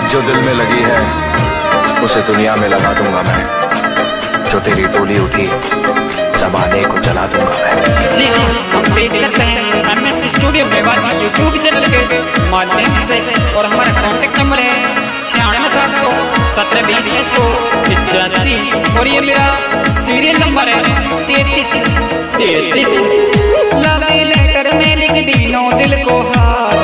जो दिल में लगी है उसे दुनिया में लगा दूंगा मैं। जो तेरी डोली उठी ज़माने को जला दूंगा मैं। जी हम पेश करते हैं MS studio Mewar YouTube channel के माध्यम से और हमारा कॉन्टेक्ट नंबर है 96,720,685 और ये मेरा सीरियल नंबर है 33 लव लेटर में लिख दिनों दिल को हार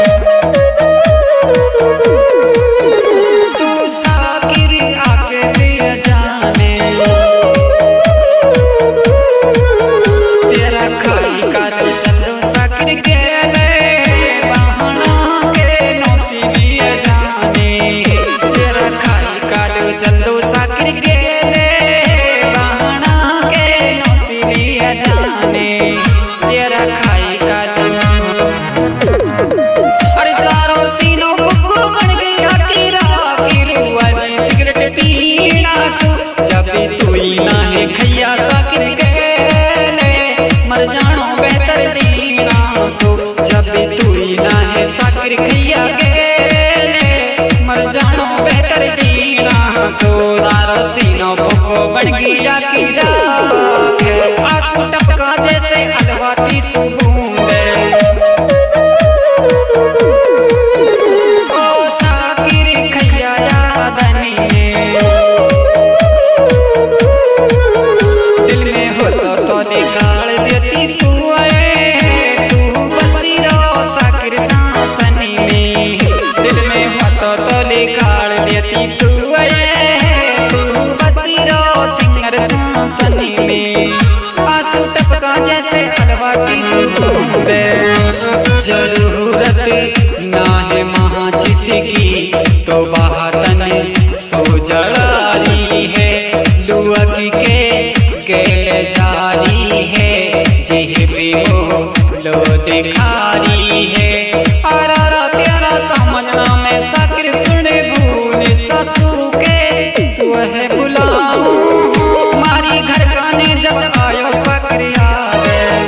बढ़ गया की राख आंसू टपका जैसे हलवा की सुबूंद ओ साकिर खैया यादनी दिल में हो तो निकाल देती तू तू बसी रहो साकिर सांसनी में दिल में हो तो निकाल देती तू जरूरत ना है महाचिस की तो बातन सो जड़ी है लुअक के गेल जारी है जिहबी वो लो दिखारी है आरा प्यारा समझना में साकिर सुने भूल ससु के तू है बुलाऊं मारी घर खाने जब आयो साकिर याद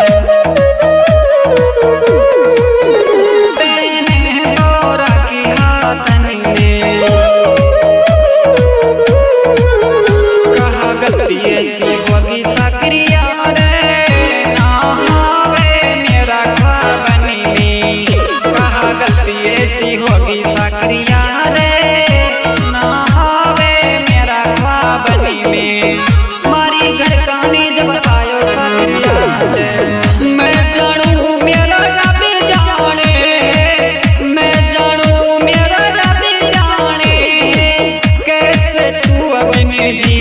ऐसी होगी साकरिया रे ना हावे मेरा ख्वाबनी में कहा गलती ऐसी होगी साकरिया रे ना हावे मेरा ख्वाबनी में मारी घर काने जब आयो साकरिया रे मैं जानू मेरा रब जाने मैं जानू मेरा रब जाने कैसे तू अपने जी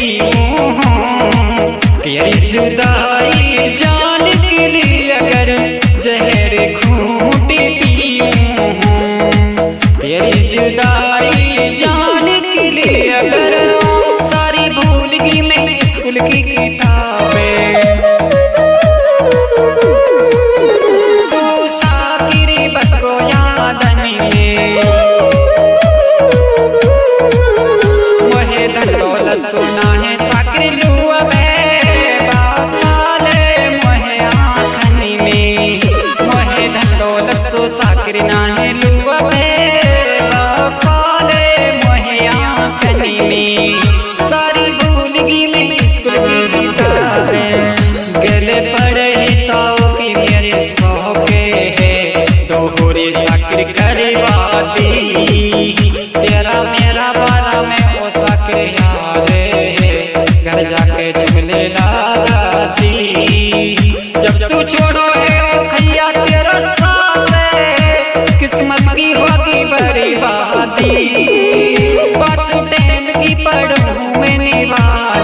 तेरी जुदाई जान के लिए अगर जहर घूंट पीऊं तेरी जुदाई जान के लिए अगर सारी भूल गई मैं स्कूल की किताबें तू साकिरी बस को यादनी वहे धन दौलत सुना है साकिर लुआ साकिर ना है लुआ साले मोहे आँखनी में सारी भूलगी में स्कूल की किताबें गले पड़े ताओ की मेरे सौके है दोहरे साकिर करवाती तेरा मेरा बारा में ओ साकिर याद है घर जाके चुगले दादी जब सू छोड़ो है ओ खैया तेरा किस्मत की होगी बड़ी बाती पाँचों टाइम की पढ़ूं मैं निवाज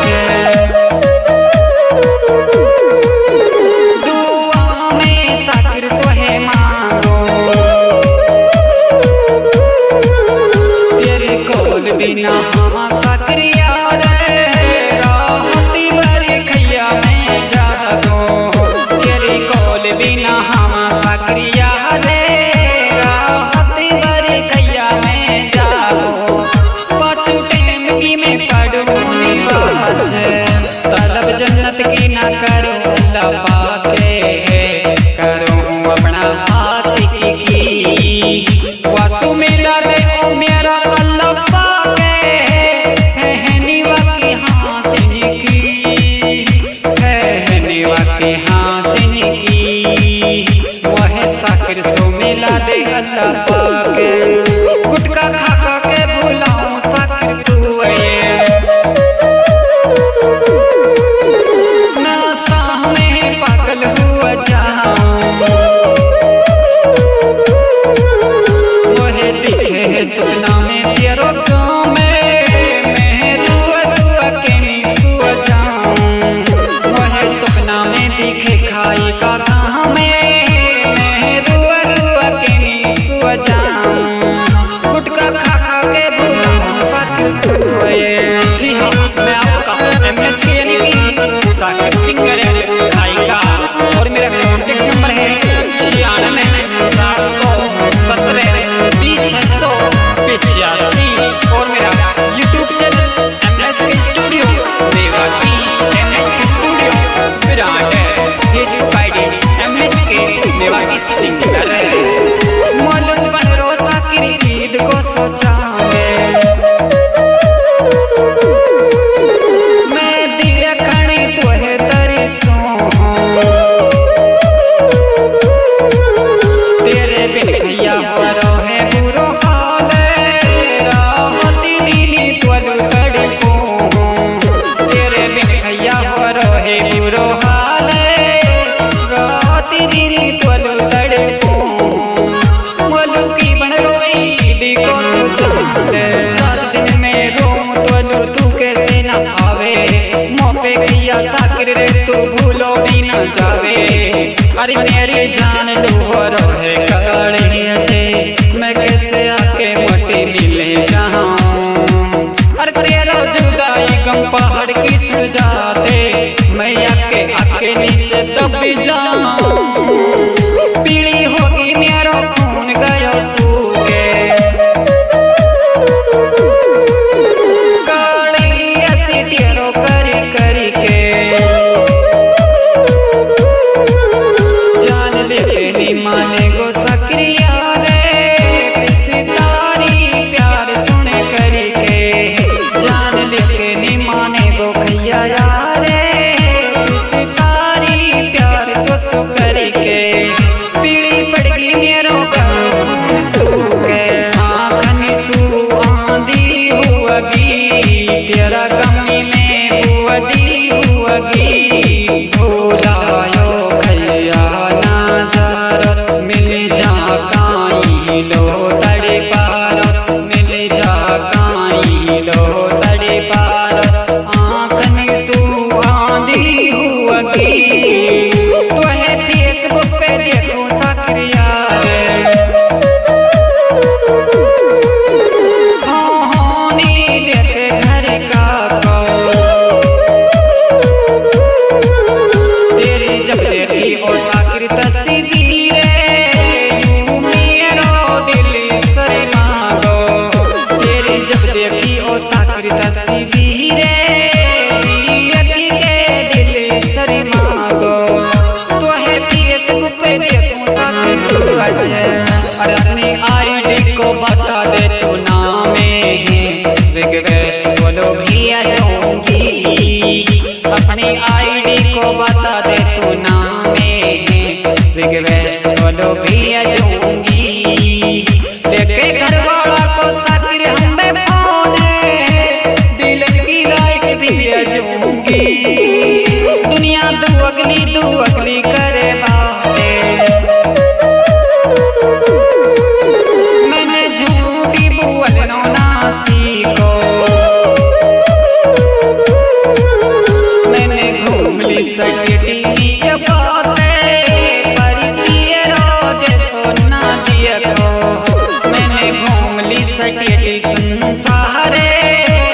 दुआ में साकिर तो है मांगो तेरे कोल बिना हम साकिर याद राहती भरी खैया में जा दो तेरे कोल बिना हम साकिर याद तलब जन्नत की ना करो अल्लाह पाके करूँ अपना आशिकी की वासु मिला रे ओ मेरा अल्लाह वह सपना में तेरो गाँव में मैं रुआ रुआ के नी सुआ जाऊं। वह सपना में दिखे खाई का गाँव में मैं रुआ रुआ के नी सुआ जाऊं। गुटका खा खा के भूला साथ हुए। जी हाँ, मैं आपका एमएस के यानी कि सागर सिंगर गायिका और मेरा कॉन्टेक्ट नंबर है 96 और मेरा यूट्यूब चैनल एमएस के स्टूडियो मेवाती एमएस के स्टूडियो विराट एमएस के मेवाती सिंगर मोलूद बन रोसा की ईद को सोचा मैं दिया खड़ी तो है तेरे सो तेरे बिन भैया परो है बुरो हाल राहती दीनी त्वलु तड़ी को तेरे बिन भैया परो है बुरो हाल राहती दीनी त्वलु तड़ी को मोलू की बन रोई दी को सोचा रात दिन में रो त्वलु तू कैसे ना आवे मोपे भैया साकिर रे तू भूलो भी ना जावे। अरे मेरी जान लूहरो है कड़ी से मैं कैसे आके मोटी मिले जाऊं। अरे तेरा जुदाई गम पहाड़ की सुन जाते मैं आके नीचे दब जाऊं। पीली होगी मेरा खून गया सूखे कड़ी ऐसी तेरो करी करी के जान लेके नी माने गो सक्रिया रे सितारी प्यार सुन करी के जान लेके नी माने गो भैया यारे सितारी प्यार तो सु करी के पीड़ी पड़ गई मेरो खून सूखे आँखन सू आंधी हुआगी तेरा गमी में हुआगी हुआगी भूलायो खैया ना जार मिल जा काई लो तड़े पार मिल जा काई लो तड़े पार आँखन सू आंधी हुआगी तो है फेसबुक पे देखो सक्रिया रे होनी देखे घर का को तेरी जब देखी ओ साकिर तस्वीर यूं मेरो दिल शर्मा गो तेरी जब देखी ओ साकिर तस्वीर यकी के दिल शर्मा गो तो है फेसबुक पे देखूं साकिर और अपनी आईडी को बता दे तो नाम है रिक्वेस्ट बोलो भी आ जाऊंगी। अपनी आईडी को बता दे तो नाम है रिक्वेस्ट बोलो भी आ जाऊंगी। लेके घर वाला को साकिर हमें फोन दिल की लाइक भी आ जाऊंगी। दुनिया दू अगली करे बातें मैंने झूठी बोलनो ना सीखो मैंने घूम ली सकती ये बातें पर तेरो जैसो ना दिया को मैंने घूम ली सकती संसारे